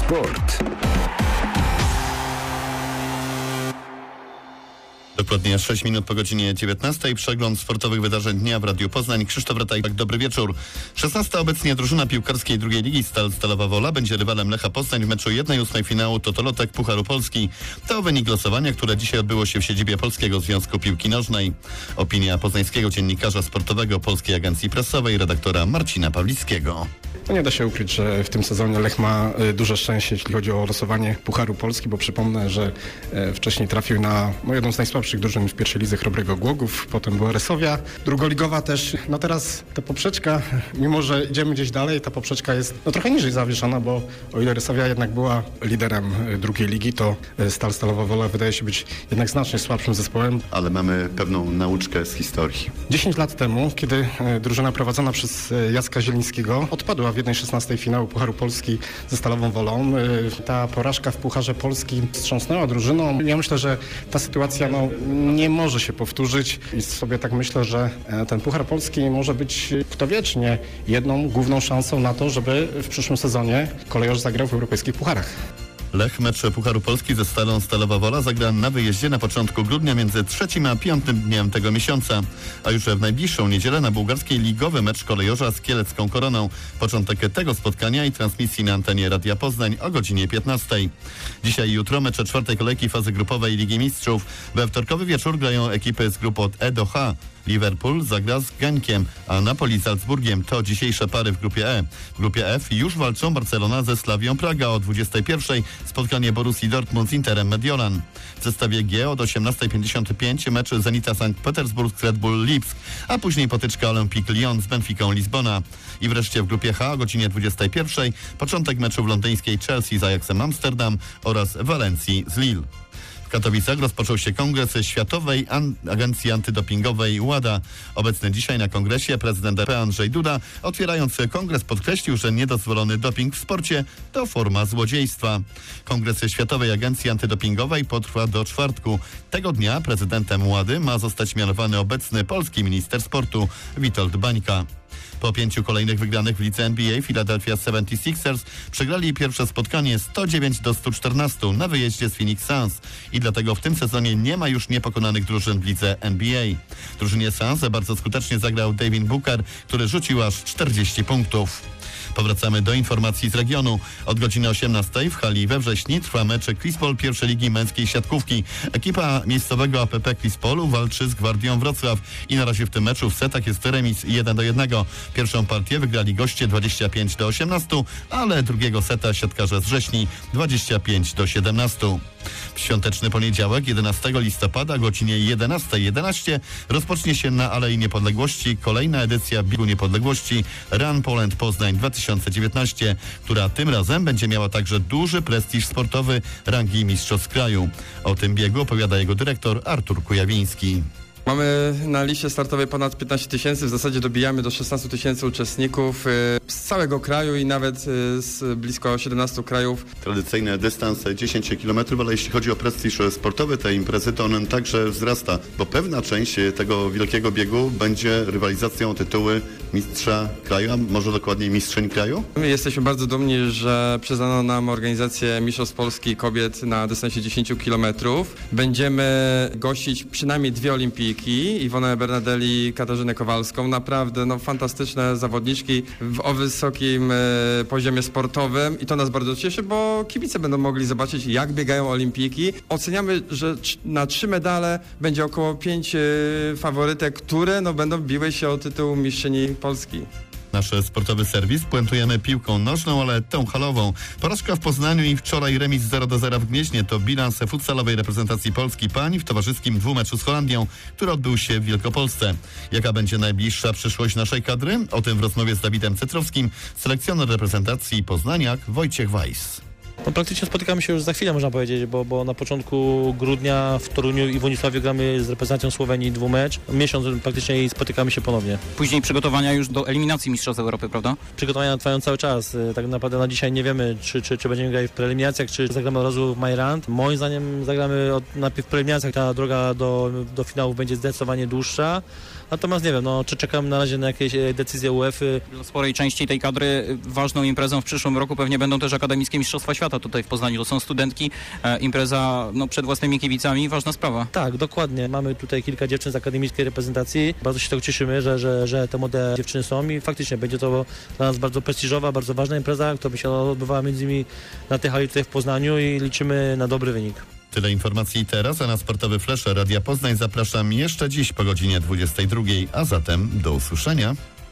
Sport. Dokładnie 6 minut po godzinie 19. Przegląd sportowych wydarzeń dnia w Radiu Poznań. Krzysztof Ratajczak, dobry wieczór. 16. obecnie drużyna piłkarskiej drugiej ligi Stalowa Wola będzie rywalem Lecha Poznań w meczu 1/8 finału Totolotek Pucharu Polski. To wynik losowania, które dzisiaj odbyło się w siedzibie Polskiego Związku Piłki Nożnej. Opinia poznańskiego dziennikarza sportowego Polskiej Agencji Prasowej, redaktora Marcina Pawlickiego. Nie da się ukryć, że w tym sezonie Lech ma duże szczęście, jeśli chodzi o losowanie Pucharu Polski, bo przypomnę, że wcześniej trafił na jedną z najsłabszych drużyn w pierwszej lidze Chrobrego Głogów, potem była Resowia, drugoligowa też. No teraz ta poprzeczka, mimo że idziemy gdzieś dalej, ta poprzeczka jest trochę niżej zawieszona, bo o ile Resowia jednak była liderem drugiej ligi, to Stalowa Wola wydaje się być jednak znacznie słabszym zespołem. Ale mamy pewną nauczkę z historii. 10 lat temu, kiedy drużyna prowadzona przez Jacka Zielińskiego odpadła w 1/16 finału Pucharu Polski ze Stalową Wolą. Ta porażka w Pucharze Polski wstrząsnęła drużyną. Ja myślę, że ta sytuacja nie może się powtórzyć i sobie tak myślę, że ten Puchar Polski może być, kto wie, czy nie, jedną główną szansą na to, żeby w przyszłym sezonie kolejorz zagrał w europejskich pucharach. Lech mecz Pucharu Polski ze Stalą Stalowa Wola zagra na wyjeździe na początku grudnia między 3 a 5 dniem tego miesiąca, a już w najbliższą niedzielę na bułgarskiej ligowy mecz kolejorza z Kielecką Koroną. Początek tego spotkania i transmisji na antenie Radia Poznań o godzinie 15. Dzisiaj i jutro mecze 4. kolejki fazy grupowej Ligi Mistrzów. We wtorkowy wieczór grają ekipy z grup od E do H. Liverpool zagra z Genkiem, a Napoli z Salzburgiem to dzisiejsze pary w grupie E. W grupie F już walczą Barcelona ze Slawią Praga o 21:00, spotkanie Borussii Dortmund z Interem Mediolan. W zestawie G od 18:55 mecz Zenita Sankt Petersburg z Red Bull Lipsk, a później potyczka Olympique Lyon z Benficą Lizbona. I wreszcie w grupie H o godzinie 21:00 początek meczów londyńskiej Chelsea z Ajaxem Amsterdam oraz Walencji z Lille. W Katowicach rozpoczął się kongres Światowej Agencji Antydopingowej WADA. Obecny dzisiaj na kongresie prezydent RP Andrzej Duda, otwierając kongres, podkreślił, że niedozwolony doping w sporcie to forma złodziejstwa. Kongres Światowej Agencji Antydopingowej potrwa do czwartku. Tego dnia prezydentem WADY ma zostać mianowany obecny polski minister sportu Witold Bańka. Po 5 kolejnych wygranych w lidze NBA Philadelphia 76ers przegrali pierwsze spotkanie 109-114 na wyjeździe z Phoenix Suns i dlatego w tym sezonie nie ma już niepokonanych drużyn w lidze NBA. Drużynie Suns bardzo skutecznie zagrał Devin Booker, który rzucił aż 40 punktów. Powracamy do informacji z regionu. Od godziny 18:00 w hali we Wrześni trwa mecz Krispol pierwszej ligi męskiej siatkówki. Ekipa miejscowego APP Krispolu walczy z Gwardią Wrocław i na razie w tym meczu w setach jest remis 1-1. Pierwszą partię wygrali goście 25-18, ale drugiego seta siatkarze z Wrześni 25-17. W świąteczny poniedziałek 11 listopada o godzinie 11:11 rozpocznie się na Alei Niepodległości kolejna edycja Biegu Niepodległości Run Poland Poznań 2019, która tym razem będzie miała także duży prestiż sportowy rangi mistrzostw kraju. O tym biegu opowiada jego dyrektor Artur Kujawiński. Mamy na liście startowej ponad 15 tysięcy, w zasadzie dobijamy do 16 tysięcy uczestników z całego kraju i nawet z blisko 17 krajów. Tradycyjny dystans 10 km, ale jeśli chodzi o prestiż sportowy tej imprezy, to on także wzrasta, bo pewna część tego wielkiego biegu będzie rywalizacją o tytuły mistrza kraju, a może dokładniej mistrzyń kraju? My jesteśmy bardzo dumni, że przyznano nam organizację Mistrzostw Polski Kobiet na dystansie 10 km. Będziemy gościć przynajmniej 2 olimpijki. Iwonę Bernadelli, Katarzynę Kowalską. Naprawdę fantastyczne zawodniczki o wysokim poziomie sportowym i to nas bardzo cieszy, bo kibice będą mogli zobaczyć, jak biegają olimpijki. Oceniamy, że na 3 medale będzie około 5 faworytek, które będą biły się o tytuł mistrzyni Polski. Nasz sportowy serwis puentujemy piłką nożną, ale tą halową. Porażka w Poznaniu i wczoraj remis 0-0 w Gnieźnie to bilans futsalowej reprezentacji Polski pań w towarzyskim dwumeczu z Holandią, który odbył się w Wielkopolsce. Jaka będzie najbliższa przyszłość naszej kadry? O tym w rozmowie z Dawidem Cetrowskim, selekcjoner reprezentacji Poznaniak Wojciech Weiss. Praktycznie spotykamy się już za chwilę, można powiedzieć, bo na początku grudnia w Toruniu i w Wodzisławiu gramy z reprezentacją Słowenii dwumecz. Miesiąc praktycznie i spotykamy się ponownie. Później przygotowania już do eliminacji Mistrzostw Europy, prawda? Przygotowania trwają cały czas. Tak naprawdę na dzisiaj nie wiemy, czy będziemy grać w preeliminacjach, czy zagramy od razu w Majrand. Moim zdaniem zagramy najpierw w preeliminacjach. Ta droga do finału będzie zdecydowanie dłuższa. Natomiast nie wiem, czy czekamy na razie na jakieś decyzje UEFA. Dla sporej części tej kadry ważną imprezą w przyszłym roku pewnie będą też akademickie mistrzostwa świata tutaj w Poznaniu. To są studentki, impreza przed własnymi kibicami, ważna sprawa. Tak, dokładnie. Mamy tutaj kilka dziewczyn z akademickiej reprezentacji. Bardzo się tego cieszymy, że te młode dziewczyny są i faktycznie będzie to dla nas bardzo prestiżowa, bardzo ważna impreza, która by się odbywała między innymi na tej hali tutaj w Poznaniu i liczymy na dobry wynik. Tyle informacji teraz, a na sportowy flash Radia Poznań zapraszam jeszcze dziś po godzinie 22, a zatem do usłyszenia.